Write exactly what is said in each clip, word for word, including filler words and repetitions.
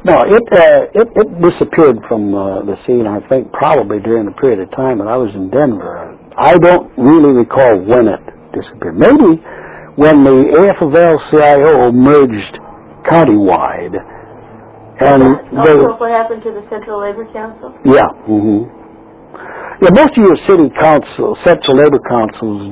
No, it, uh, it it disappeared from uh, the scene, I think, probably during the period of time that I was in Denver. I don't really recall when it disappeared. Maybe when the A F of L C I O merged countywide. And also what happened to the Central Labor Council? Yeah. Mm-hmm. Yeah, most of your city council, Central Labor Councils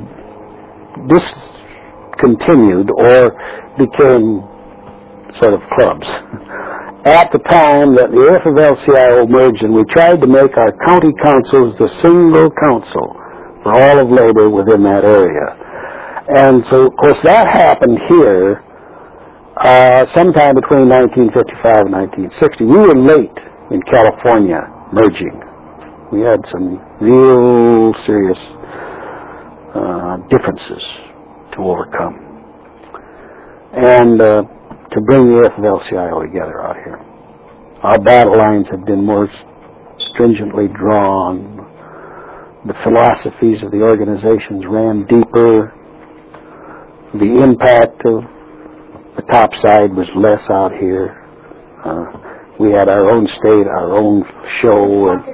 discontinued or became sort of clubs. At the time that the A F of L C I O merged, and we tried to make our county councils the single council for all of labor within that area. And so, of course, that happened here uh, sometime between nineteen fifty-five and nineteen sixty. We were late in California merging. We had some real serious uh, differences to overcome. And uh, to bring the A F of L C I O together out here. Our battle lines had been more stringently drawn. The philosophies of the organizations ran deeper. The impact of the top side was less out here. Uh, we had our own state, our own show. And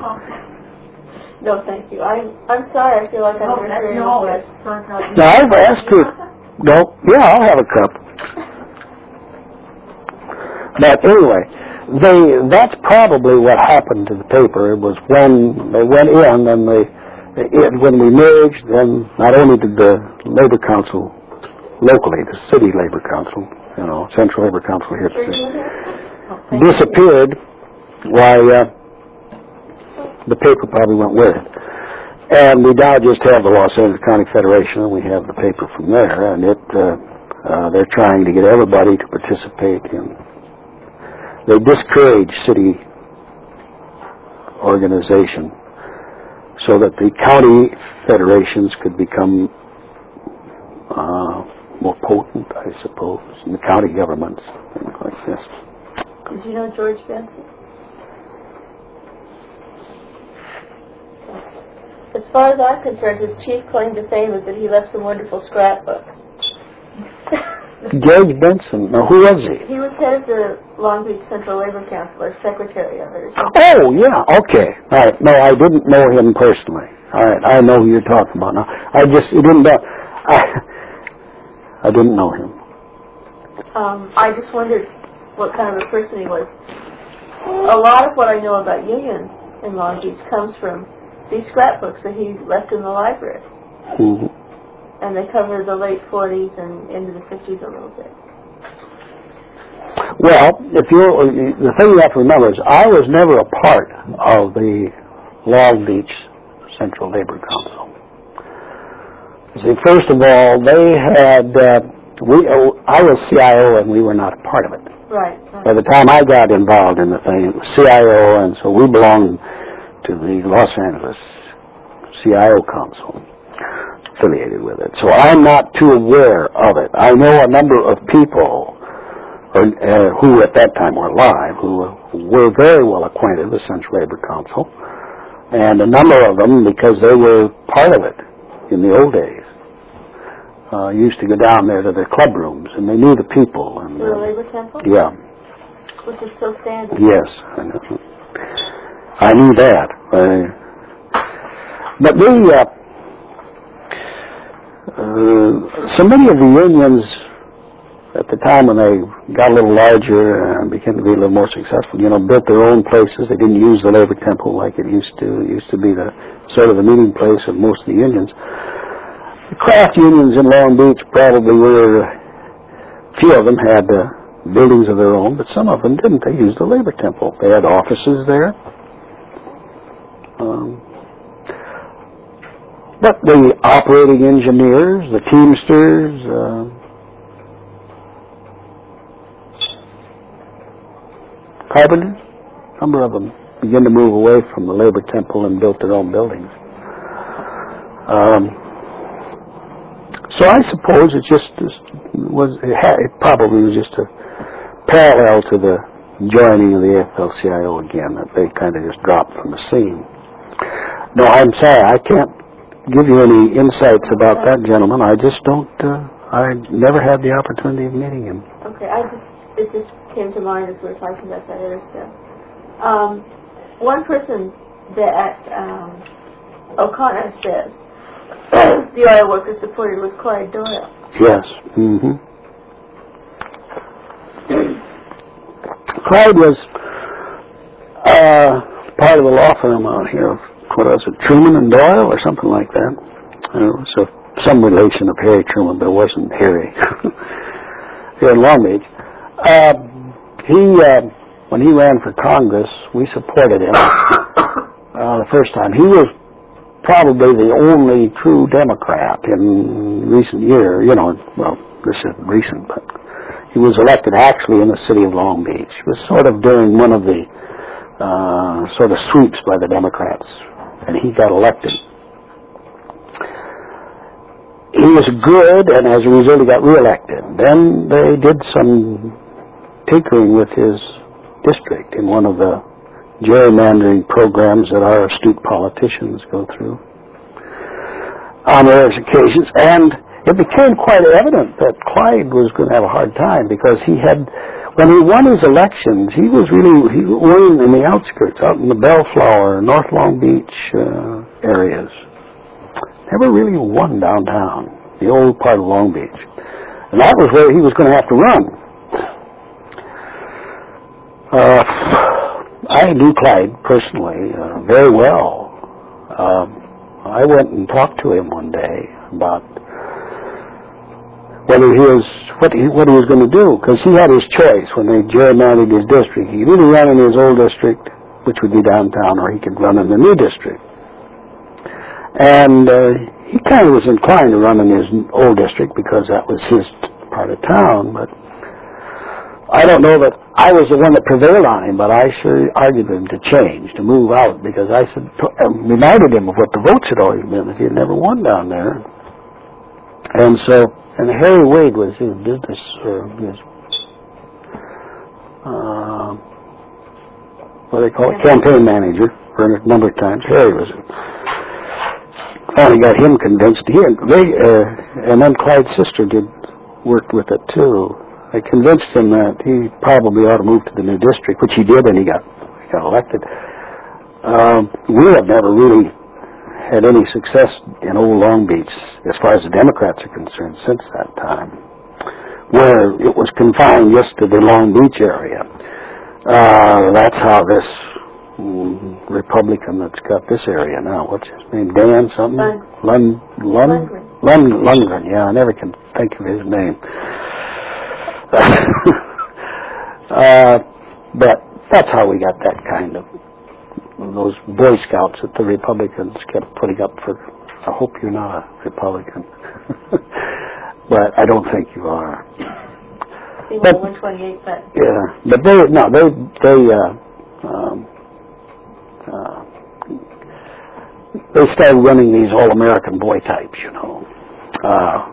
no, thank you. I'm, I'm sorry. I feel like I'm interfering no, with No, I've asked her. No, yeah, I'll have a cup. But anyway, they, that's probably what happened to the paper. It was when they went in and they, it, when we merged, then not only did the Labor Council locally, the City Labor Council, you know, Central Labor Council here, oh, disappeared, why uh, the paper probably went with it. And we now just have the Los Angeles County Federation, and we have the paper from there, and it uh, uh, they're trying to get everybody to participate in. They discourage city organization so that the county federations could become uh, more potent, I suppose, in the county governments, things like this. Did you know George Benson? As far as I'm concerned, his chief claim to fame is that he left some wonderful scrapbooks. George Benson. Now, who was he? He was head of the Long Beach Central Labor Council, or secretary of it, or something. Oh, yeah, okay. All right. No, I didn't know him personally. All right, I know who you're talking about now. I just, he didn't know, I, I didn't know him. Um, I just wondered what kind of a person he was. A lot of what I know about unions in Long Beach comes from these scrapbooks that he left in the library. Mm-hmm. And they cover the late forties and into the fifties a little bit. Well, if you're, the thing you have to remember is I was never a part of the Long Beach Central Labor Council. See, first of all, they had, uh, we, uh, I was C I O and we were not a part of it. Right, right. By the time I got involved in the thing, it was C I O, and so we belonged to the Los Angeles C I O Council, affiliated with it. So I'm not too aware of it. I know a number of people or, uh, who at that time were alive who were very well acquainted with Central Labor Council, and a number of them, because they were part of it in the old days, uh, used to go down there to their club rooms, and they knew the people. And, the uh, Labor Temple? Yeah. Which is still standing. Yes, I know. I knew that. Uh, but the, uh, uh, so many of the unions at the time when they got a little larger and began to be a little more successful, you know, built their own places. They didn't use the Labor Temple like it used to. It used to be the sort of the meeting place of most of the unions. The craft unions in Long Beach probably were, a few of them had uh, buildings of their own, but some of them didn't. They used the Labor Temple. They had offices there. Um, but the operating engineers, the Teamsters, uh, carpenters, a number of them began to move away from the Labor Temple and built their own buildings. Um, so I suppose it just, just was, it, had, it probably was just a parallel to the joining of the A F L C I O again, that they kind of just dropped from the scene. No, I'm sorry, I can't give you any insights about that gentleman. I just don't, uh, I never had the opportunity of meeting him. Okay, I just, it just came to mind as we were talking about that other stuff. Um, one person that um, O'Connor says the oil workers supported was Clyde Doyle. Yes. Mm-hmm. Clyde was uh, part of the law firm out here. What was it, Truman and Doyle or something like that? Uh, it was a, some relation of Harry Truman, but it wasn't Harry. Here in Long Beach. Uh, he, uh, when he ran for Congress, we supported him uh, the first time. He was probably the only true Democrat in recent years. You know, well, this isn't recent, but he was elected actually in the city of Long Beach. It was sort of during one of the uh, sort of sweeps by the Democrats, and he got elected. He was good, and as a result, he got reelected. Then they did some tinkering with his district in one of the gerrymandering programs that our astute politicians go through on various occasions, and it became quite evident that Clyde was going to have a hard time because he had, when he won his elections, he was really, he won in the outskirts, out in the Bellflower, North Long Beach uh, areas. Never really won downtown, the old part of Long Beach. And that was where he was going to have to run. Uh, I knew Clyde personally uh, very well. Uh, I went and talked to him one day about whether he was, what he, what he was going to do, because he had his choice when they gerrymandered his district. He could either run in his old district, which would be downtown, or he could run in the new district. And uh, he kind of was inclined to run in his old district because that was his part of town, but I don't know that I was the one that prevailed on him, but I sure argued with him to change, to move out, because I said, reminded him of what the votes had always been, that he had never won down there. And so, and Harry Wade was his business, or his, uh, what do they call it, campaign manager for a number of times. Harry was finally got him convinced. He and they, uh, and then Clyde's sister did worked with it too. I convinced him that he probably ought to move to the new district, which he did, and he got he got elected. Um, we have never really had any success in old Long Beach, as far as the Democrats are concerned, since that time, where it was confined just to the Long Beach area. Uh, that's how this mm, Republican that's got this area now, what's his name, Dan something? Lund, Lund, Lund, Lund, Lundgren, yeah, I never can think of his name. uh, but that's how we got that kind of, those Boy Scouts that the Republicans kept putting up for. I hope you're not a Republican. But I don't think you are. But, one twenty-eight, but yeah, but they, no, they, they, uh, um, uh, they started running these all-American boy types, you know, uh,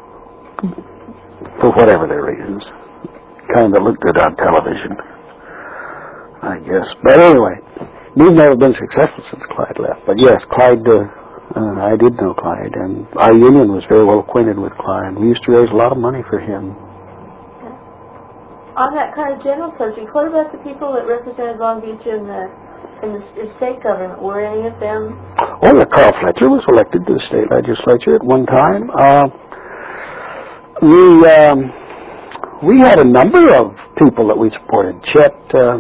for whatever their reasons. Kind of looked good on television, I guess. But anyway, we've never been successful since Clyde left. But yes, Clyde, uh, uh, I did know Clyde, and our union was very well acquainted with Clyde. We used to raise a lot of money for him. On that kind of general subject, what about the people that represented Long Beach in the in the, in state government? Were any of them? Oh, yeah, Carl Fletcher was elected to the state legislature at one time. Uh, we um, we had a number of people that we supported. Chet. Uh,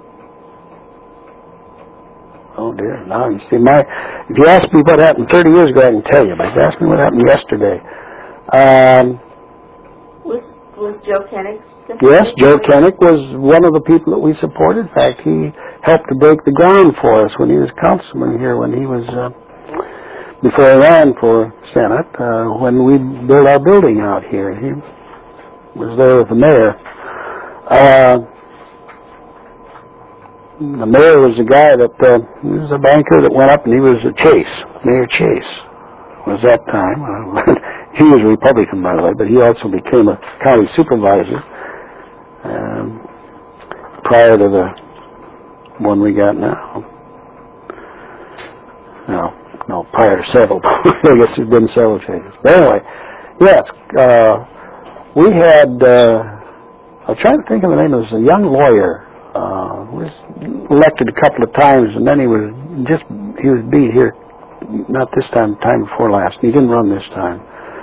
oh dear! Now you see, my if you ask me what happened thirty years ago, I can tell you. But if you ask me what happened yesterday. Um, was was Joe Kennick? Yes, Joe Kennick was one of the people that we supported. In fact, he helped to break the ground for us when he was councilman here, when he was, uh, before he ran for Senate, uh, when we built our building out here. He was there with the mayor. Uh, the mayor was the guy that, uh, he was a banker that went up, and he was a Chase, Mayor Chase was that time. Uh, he was a Republican, by the way, but he also became a county supervisor. Um, prior to the one we got now. No, no, prior to several. I guess there's been several changes. But anyway, yes, uh, we had uh, I'm trying to think of the name. It was a young lawyer. Uh, was elected a couple of times, and then he was just he was beat here. Not this time, the time before last. He didn't run this time.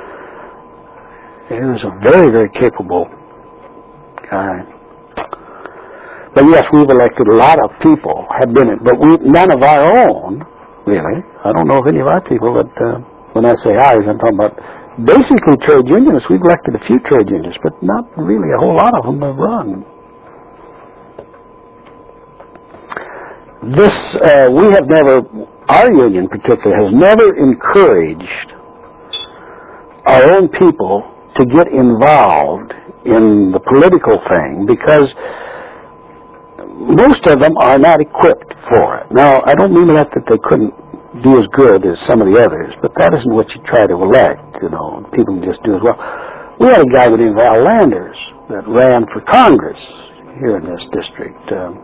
He was a very, very capable guy. But yes, we've elected a lot of people have been it, but we none of our own, really. I don't know of any of our people that. Uh, when I say ours, I'm talking about. Basically, trade unionists. We've elected a few trade unionists, but not really a whole lot of them have run. This, uh, we have never, our union particularly, has never encouraged our own people to get involved in the political thing because most of them are not equipped for it. Now, I don't mean that that they couldn't do as good as some of the others, but that isn't what you try to elect, you know. People can just do as well. We had a guy named Val Landers that ran for Congress here in this district. Um,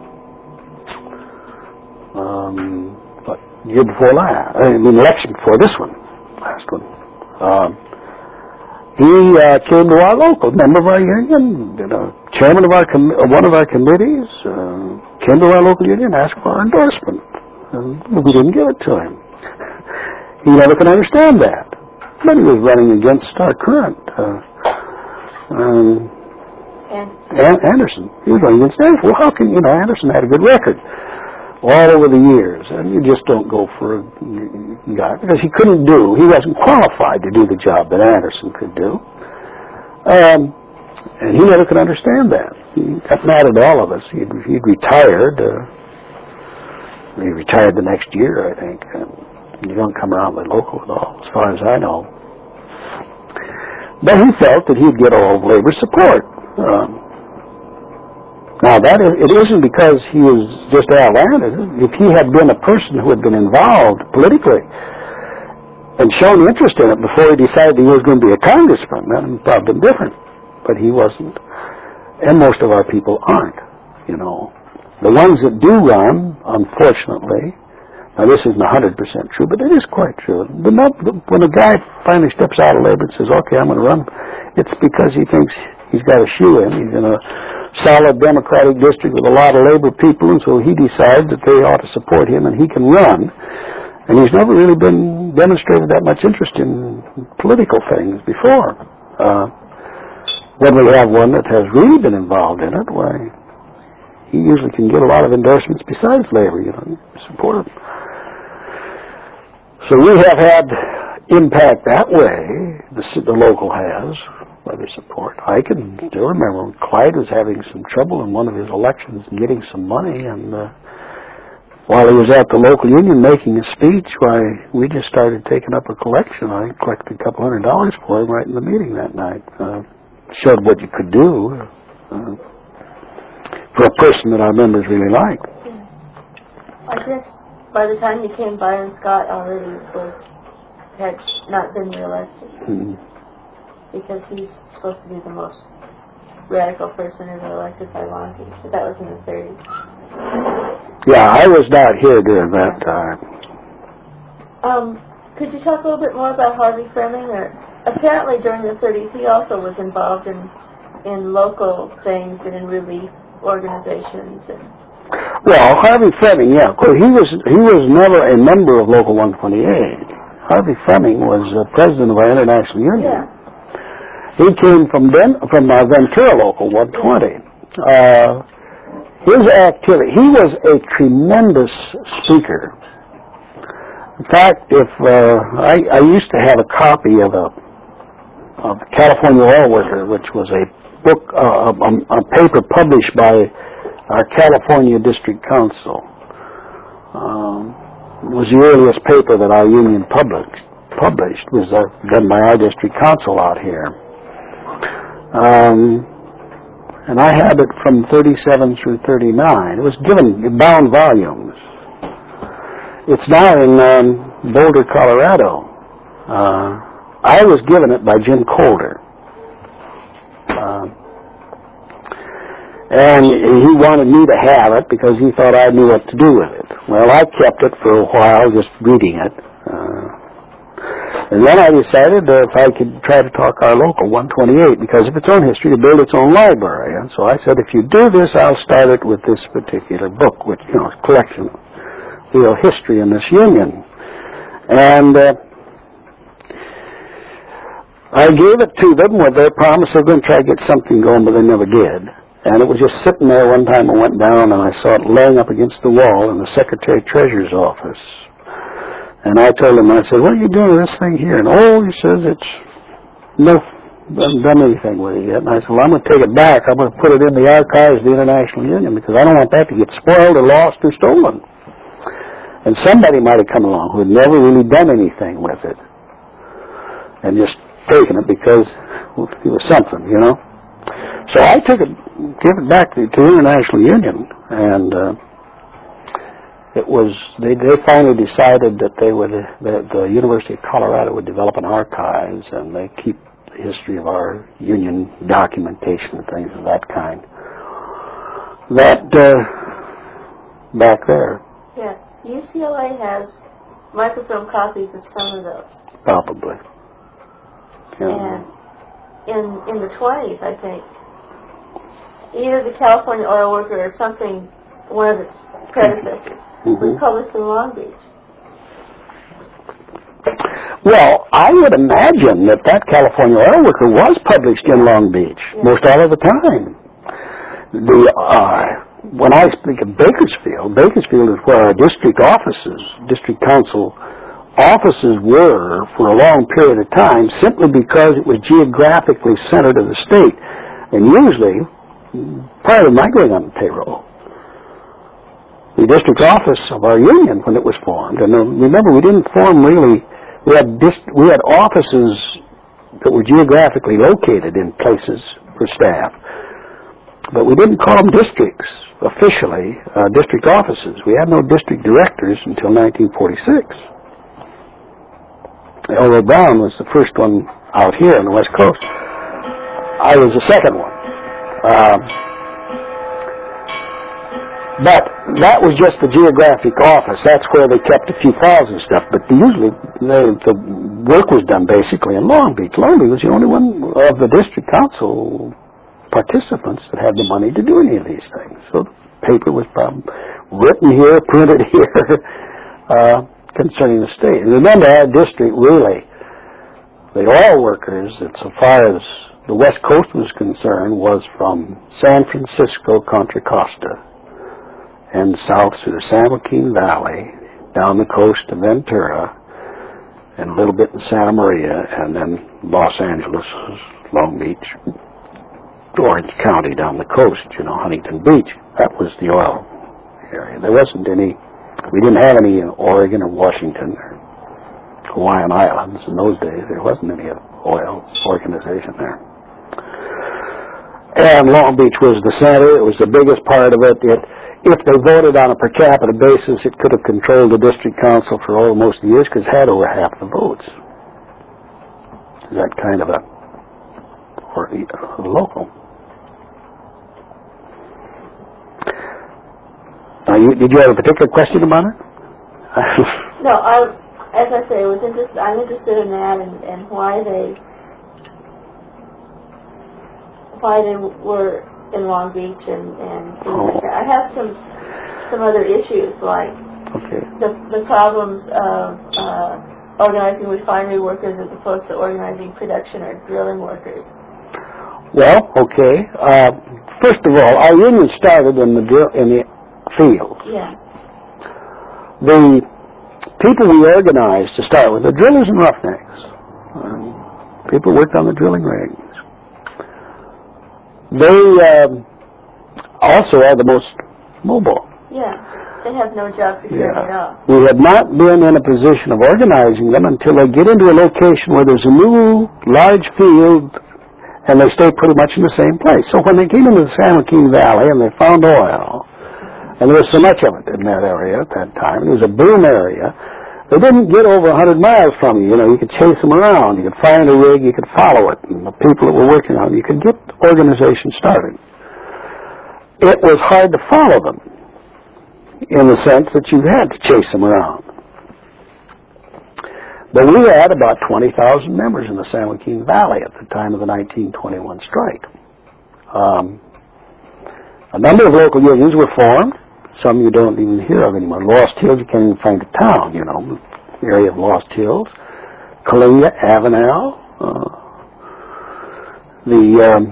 um, what, year before last, I mean, election before this one, last one. Um, he uh, came to our local, member of our union, you know, chairman of our com- one of our committees, uh, came to our local union and asked for our endorsement. And we didn't give it to him. He never could understand that. But he was running against our current uh, um, An- Anderson. He was running against Anderson. Well, how can, you know, Anderson had a good record all over the years. And you just don't go for a guy because he couldn't do, he wasn't qualified to do the job that Anderson could do. Um, and he never could understand that. He got mad at all of us. He'd, he'd retired. Uh, He retired the next year, I think. And you don't come around with local at all, as far as I know. But he felt that he'd get all labor support. Um, now, that is, it isn't because he was just outlanded. If he had been a person who had been involved politically and shown interest in it before he decided he was going to be a congressman, that would probably been different. But he wasn't. And most of our people aren't, you know. The ones that do run, unfortunately, now this isn't one hundred percent true, but it is quite true. The, when a guy finally steps out of labor and says, okay, I'm going to run, it's because he thinks he's got a shoe in. He's in a solid Democratic district with a lot of labor people, and so he decides that they ought to support him and he can run. And he's never really been demonstrated that much interest in political things before. Uh, when we have one that has really been involved in it, why... he usually can get a lot of endorsements besides labor, you know, support him. So we have had impact that way, the, the local has, labor support. I can still remember Clyde was having some trouble in one of his elections and getting some money, and uh, while he was at the local union making a speech, why, we just started taking up a collection. I collected a couple hundred dollars for him right in the meeting that night. Uh, showed what you could do. Uh, for a person that our members really like. I guess by the time you came, Byron Scott already was had not been reelected mm-hmm. because he's supposed to be the most radical person ever elected by Lonky. But that was in the thirties. Yeah, I was not here during that time. Um, could you talk a little bit more about Harvey Fleming? Or apparently during the thirties, he also was involved in in local things and in relief organizations. And well, Harvey Fleming, yeah, he was he was never a member of Local one twenty-eight. Harvey Fleming was uh, president of our international union. Yeah. He came from Den- from uh, Ventura Local one twenty. Uh, his activity, he was a tremendous speaker. In fact, if uh, I, I used to have a copy of a of California Oil Worker, which was a book, uh, a, a paper published by our California District Council. Um, it was the earliest paper that our union published. Published it was uh, done by our district council out here. Um, and I had it from thirty-seven through thirty-nine. It was given in bound volumes. It's now in um, Boulder, Colorado. Uh, I was given it by Jim Coulter. Uh, and he wanted me to have it because he thought I knew what to do with it. Well, I kept it for a while, just reading it. Uh, And then I decided that if I could try to talk our local one twenty-eight, because of its own history, to build its own library. And so I said, if you do this, I'll start it with this particular book, which, you know, collection of real history in this union. And uh, I gave it to them with their promise they were going to try to get something going, but they never did. And it was just sitting there. One time I went down and I saw it laying up against the wall in the Secretary of Treasurer's office. And I told him, I said, what are you doing with this thing here? And, oh, he says, it's no, haven't done anything with it yet. And I said, well, I'm going to take it back. I'm going to put it in the archives of the International Union because I don't want that to get spoiled or lost or stolen. And somebody might have come along who had never really done anything with it and just taken it because well, it was something, you know. So I took it, gave it back to, to the International Union, and uh, it was, they, they finally decided that they would, that the University of Colorado would develop an archives, and they keep the history of our union documentation and things of that kind. That, uh, back there. Yeah, U C L A has microfilm copies of some of those. Probably. Yeah. And in in the twenties, I think, either the California Oil Worker or something, one of its predecessors, mm-hmm. was published in Long Beach. Well, I would imagine that that California Oil Worker was published in Long Beach yeah. most all of the time. The uh, when I speak of Bakersfield, Bakersfield is where our district offices, district council offices were for a long period of time, simply because it was geographically centered in the state, and usually prior to my going on the payroll, the district office of our union when it was formed. And uh, remember, we didn't form really. We had dist- we had offices that were geographically located in places for staff, but we didn't call them districts officially. Uh, district offices. We had no district directors until nineteen forty-six. Elroy Brown was the first one out here on the West Coast. I was the second one. Um, but that was just the geographic office. That's where they kept a few files and stuff. But usually they, the work was done basically in Long Beach. Long Beach was the only one of the district council participants that had the money to do any of these things. So the paper was probably written here, printed here. uh, concerning the state. And remember, our district really, the oil workers, that so far as the West Coast was concerned, was from San Francisco, Contra Costa, and south through the San Joaquin Valley, down the coast to Ventura, and a little bit in Santa Maria, and then Los Angeles, Long Beach, Orange County down the coast, you know, Huntington Beach. That was the oil area. There wasn't any. We didn't have any in Oregon or Washington or Hawaiian Islands in those days. There wasn't any oil organization there. And Long Beach was the center. It was the biggest part of it. It if they voted on a per capita basis, it could have controlled the district council for almost years because it had over half the votes. That kind of a, or a local. Now, you, did you have a particular question about it? No, I, as I say, was interested, I'm interested in that and, and why they why they were in Long Beach and, and things oh. like that. I have some some other issues like okay. the the problems of uh, organizing refinery workers as opposed to organizing production or drilling workers. Well, okay. Uh, first of all, our union started in the drill in the field. Yeah. The people we organized to start with, the drillers and roughnecks, um, people worked on the drilling rigs. They um, also are the most mobile. Yeah, they have no job security yeah. at all. We have not been in a position of organizing them until they get into a location where there's a new large field and they stay pretty much in the same place. So when they came into the San Joaquin Valley and they found oil, and there was so much of it in that area at that time, it was a boom area, they didn't get over one hundred miles from you. You know, you could chase them around, you could find a rig, you could follow it, and the people that were working on it, you could get organization started. It was hard to follow them, in the sense that you had to chase them around. But we had about twenty thousand members in the San Joaquin Valley at the time of the nineteen twenty-one strike. Um, a number of local unions were formed. Some you don't even hear of anymore. Lost Hills, you can't even find a town, you know, the area of Lost Hills. Kalinga, Avenel, uh, the um,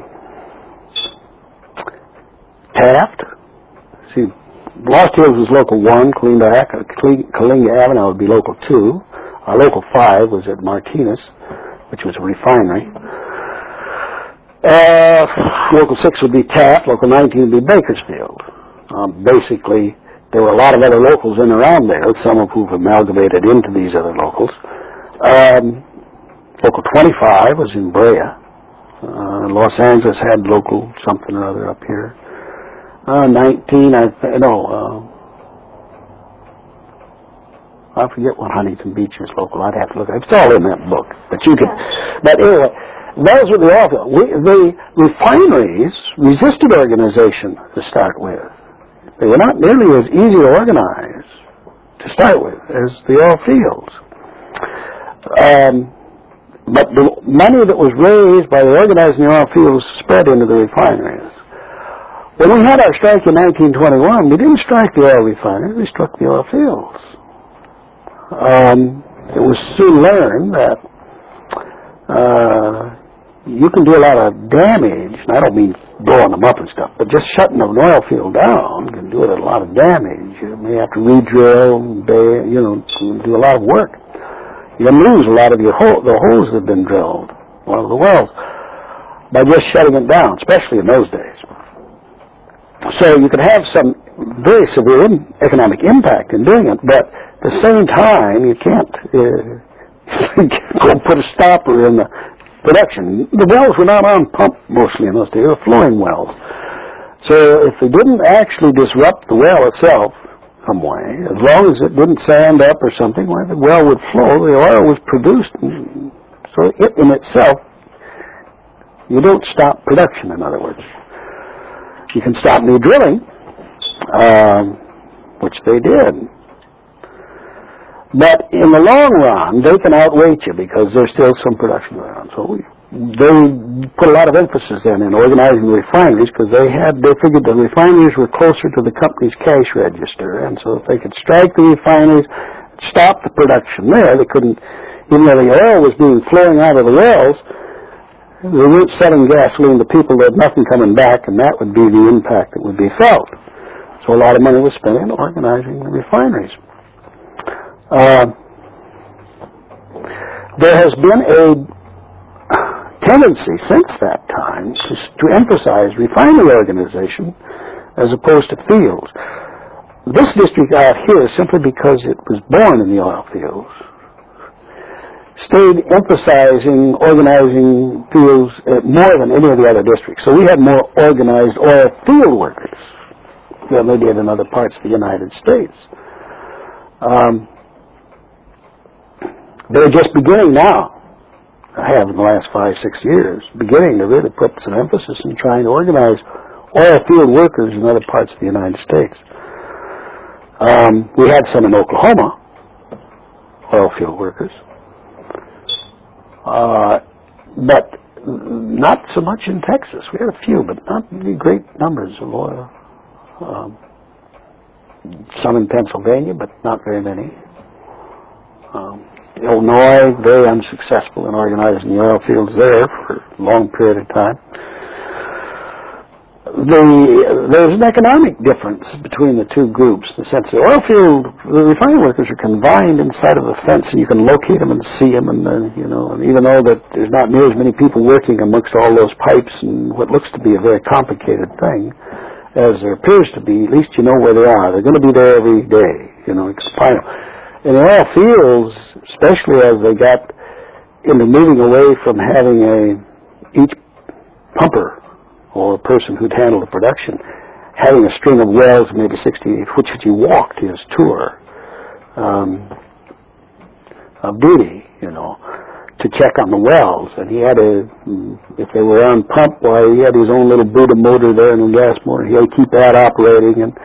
Taft. See, Lost Hills was local one, Kalinga, Kalinga Avenel would be local two. Our local five was at Martinez, which was a refinery. Uh, local six would be Taft, local nineteen would be Bakersfield. Um, basically, there were a lot of other locals in and around there, some of whom amalgamated into these other locals. Um, local twenty-five was in Brea. Uh, Los Angeles had local something or other up here. Uh, nineteen, I th- no, uh, I forget what Huntington Beach is local. I'd have to look at it. It's all in that book. But you could, but anyway, those were the awful. We, the refineries resisted organization to start with. They were not nearly as easy to organize to start with as the oil fields. Um, but the money that was raised by the organizing the oil fields spread into the refineries. When we had our strike in nineteen twenty-one, we didn't strike the oil refineries, we struck the oil fields. Um, it was soon learned that uh, you can do a lot of damage, and I don't mean blowing them up and stuff, but just shutting an oil field down can do it a lot of damage. You may have to re-drill, you know, do a lot of work. You lose a lot of your ho- the holes that have been drilled, one of the wells, by just shutting it down, especially in those days. So you could have some very severe in- economic impact in doing it, but at the same time, you can't uh, go put a stopper in the production. The wells were not on pump mostly in those days. They were flowing wells. So if they didn't actually disrupt the well itself some way, as long as it didn't sand up or something, well, the well would flow, the oil was produced. And so it in itself, you don't stop production, in other words. You can stop new drilling, um, which they did. But in the long run, they can outweigh you because there's still some production around. So we, they put a lot of emphasis then in organizing the refineries because they had they figured the refineries were closer to the company's cash register, and so if they could strike the refineries, stop the production there, they couldn't. Even though the oil was being flowing out of the wells, they weren't selling gasoline to people. There had nothing coming back, and that would be the impact that would be felt. So a lot of money was spent in organizing the refineries. Uh, there has been a tendency since that time to, to emphasize refinery organization as opposed to fields. This district out here, simply because it was born in the oil fields, stayed emphasizing organizing fields uh, more than any of the other districts. So we had more organized oil field workers than they did in other parts of the United States. Um, They're just beginning now, I have in the last five, six years, beginning to really put some emphasis in trying to organize oil field workers in other parts of the United States. Um, we had some in Oklahoma, oil field workers, uh, but not so much in Texas. We had a few, but not really great numbers of oil. Um, some in Pennsylvania, but not very many. Um, Illinois, very unsuccessful in organizing the oil fields there for a long period of time. The, there's an economic difference between the two groups. In the sense the oil field, the refinery workers are confined inside of a fence, and you can locate them and see them, and uh, you know, and even though that there's not near as many people working amongst all those pipes and what looks to be a very complicated thing, as there appears to be, at least you know where they are. They're going to be there every day. You know, it's final. In the oil fields, especially as they got into moving away from having a each pumper or a person who'd handle the production, having a string of wells, maybe sixty, which he walked his tour um, of duty, you know, to check on the wells. And he had a, if they were on pump, why, he had his own little Buddha motor there and a gas motor. He had to keep that operating, and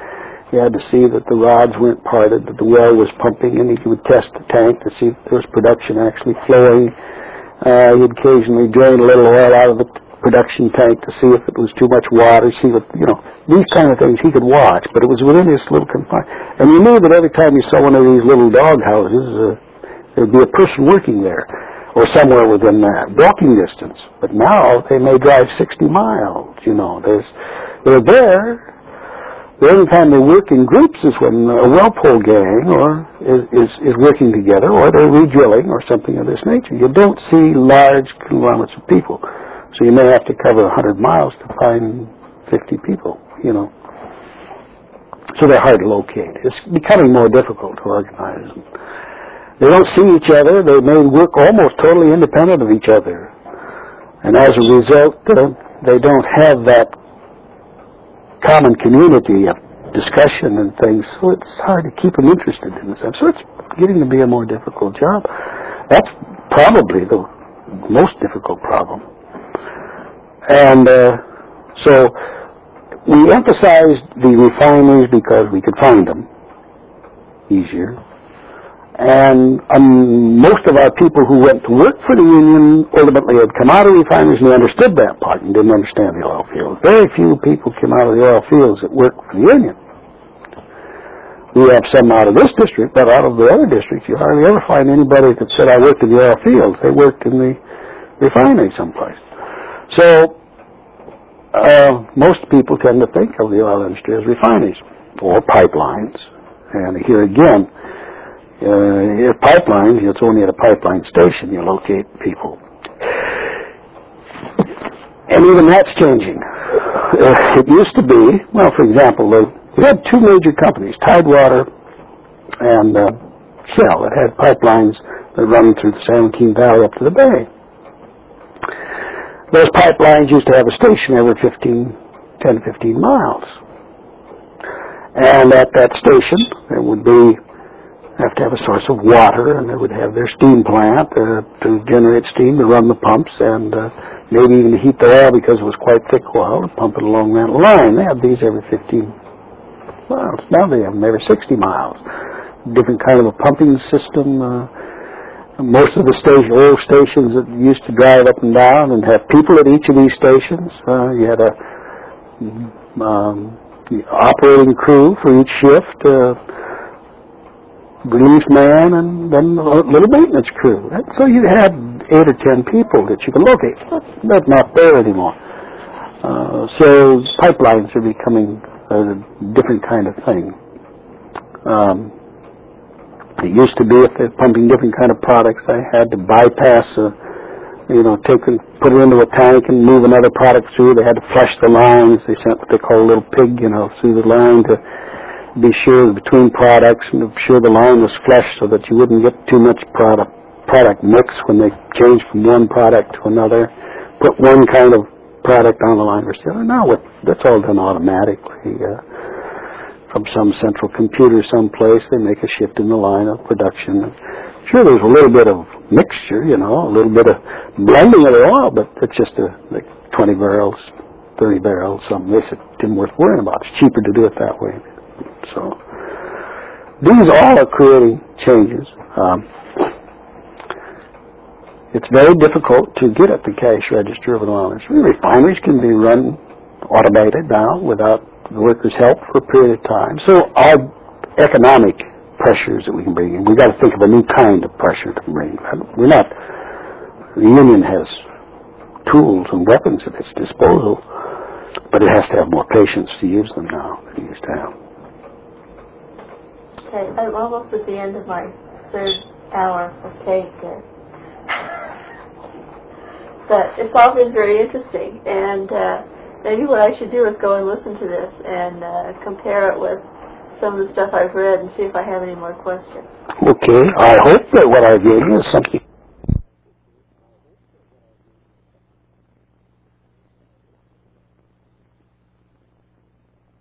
He had to see that the rods weren't parted, that the well was pumping, and he would test the tank to see if there was production actually flowing. Uh, he'd occasionally drain a little oil out of the t- production tank to see if it was too much water, see what, you know, these kind of things he could watch, but it was within his little confine. And you knew that every time you saw one of these little dog houses, uh, there'd be a person working there, or somewhere within that, walking distance. But now they may drive sixty miles, you know. There's, they're there. The only time they work in groups is when a well pull gang or is, is, is working together, or they're re-drilling or something of this nature. You don't see large conglomerates of people. So you may have to cover one hundred miles to find fifty people, you know. So they're hard to locate. It's becoming more difficult to organize them. They don't see each other. They may work almost totally independent of each other. And as a result, uh, they don't have that common community of discussion and things, so it's hard to keep them interested in this. So it's getting to be a more difficult job. That's probably the most difficult problem. And uh, so we emphasized the refineries because we could find them easier. And um, most of our people who went to work for the union ultimately had come out of refineries and they understood that part and didn't understand the oil fields. Very few people came out of the oil fields that worked for the union. We have some out of this district, but out of the other districts, you hardly ever find anybody that said, I worked in the oil fields. They worked in the refinery someplace. So uh, most people tend to think of the oil industry as refineries or pipelines. And here again, Uh, if pipelines, it's only at a pipeline station you locate people. And even that's changing. Uh, it used to be, well, for example, uh, we had two major companies, Tidewater and uh, Shell, that had pipelines that run through the San Joaquin Valley up to the Bay. Those pipelines used to have a station every fifteen, ten to fifteen miles. And at that station, there would be have to have a source of water, and they would have their steam plant uh, to generate steam to run the pumps, and uh, maybe even to heat the oil because it was quite thick oil to pump it along that line. They have these every fifteen miles. Now they have them every sixty miles. Different kind of a pumping system. Uh, most of the station, oil stations that used to drive up and down and have people at each of these stations. Uh, you had a um, operating crew for each shift. Uh, relief man, and then a little maintenance crew. And so you had eight or ten people that you can locate. That's not there anymore. Uh, so pipelines are becoming a different kind of thing. Um, it used to be if they're pumping different kind of products, they had to bypass, uh, you know, take and put it into a tank and move another product through. They had to flush the lines. They sent what they call a little pig, you know, through the line to be sure between products and be sure the line was flushed so that you wouldn't get too much product product mix when they change from one product to another. Put one kind of product on the line versus the other. Now what, that's all done automatically uh, from some central computer someplace. They make a shift in the line of production. Sure, there's a little bit of mixture, you know, a little bit of blending of the oil, but it's just a, like twenty barrels, thirty barrels, something. Makes it didn't worth worrying about. It's cheaper to do it that way. So these all are creating changes. Um, it's very difficult to get at the cash register of an oil industry. Refineries can be run automated now without the workers' help for a period of time. So our economic pressures that we can bring in, we've got to think of a new kind of pressure to bring. We're not, the union has tools and weapons at its disposal, but it has to have more patience to use them now than it used to have. Okay, I'm almost at the end of my third hour of cake there. But it's all been very interesting, and uh, maybe what I should do is go and listen to this and uh, compare it with some of the stuff I've read and see if I have any more questions. Okay, I hope that what I gave you is something